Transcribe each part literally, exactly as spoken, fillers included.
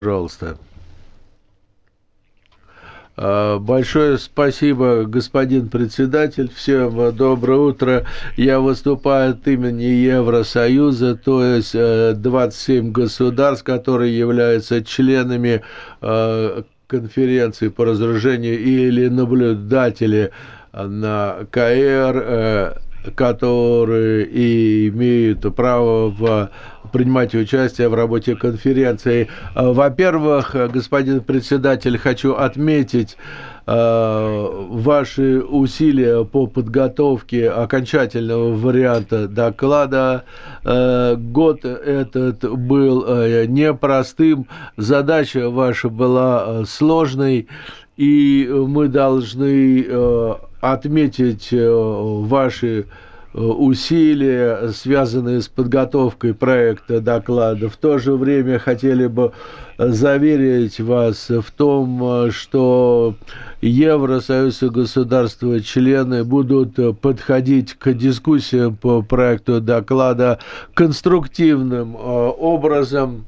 Пожалуйста. Большое спасибо, господин председатель. Всем доброе утро. Я выступаю от имени Евросоюза, то есть двадцать семь государств, которые являются членами конференции по разоружению или наблюдатели на КР, которые и имеют право в принимать участие в работе конференции. Во-первых, господин председатель, хочу отметить ваши усилия по подготовке окончательного варианта доклада. Год этот был непростым, задача ваша была сложной, и мы должны отметить ваши усилия, связанные с подготовкой проекта доклада. В то же время хотели бы заверить вас в том, что Евросоюз и государства-члены будут подходить к дискуссиям по проекту доклада конструктивным образом.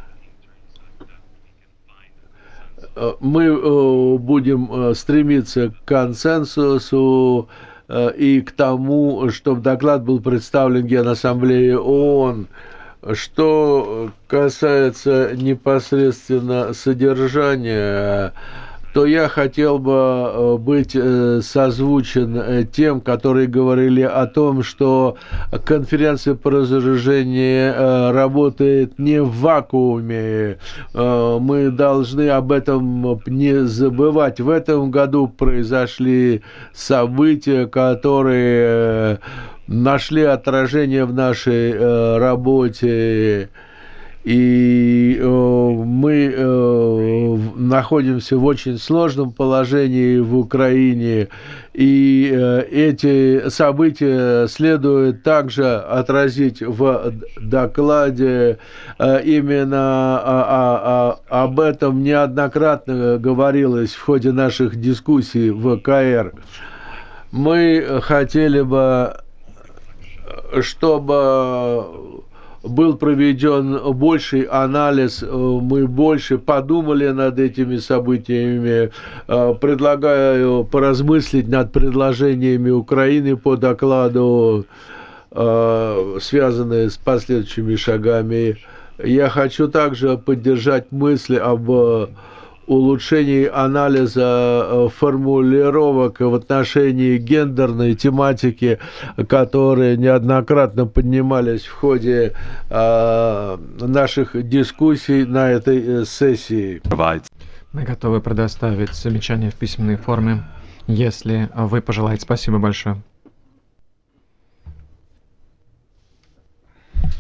Мы будем стремиться к консенсусу и к тому, чтобы доклад был представлен Генассамблее ООН. Что касается непосредственно содержания, то я хотел бы быть созвучен тем, которые говорили о том, что конференция по разоружению работает не в вакууме. Мы должны об этом не забывать. В этом году произошли события, которые нашли отражение в нашей э, работе, и э, мы э, находимся в очень сложном положении в Украине, и э, эти события следует также отразить в докладе. Э, именно а, а, а, об этом неоднократно говорилось в ходе наших дискуссий в КР. Мы хотели бы, чтобы был проведен больший анализ, мы больше подумали над этими событиями. Предлагаю поразмыслить над предложениями Украины по докладу, связанные с последующими шагами. Я хочу также поддержать мысли об улучшении анализа формулировок в отношении гендерной тематики, которые неоднократно поднимались в ходе э, наших дискуссий на этой сессии. Мы готовы предоставить замечания в письменной форме, если вы пожелаете. Спасибо большое.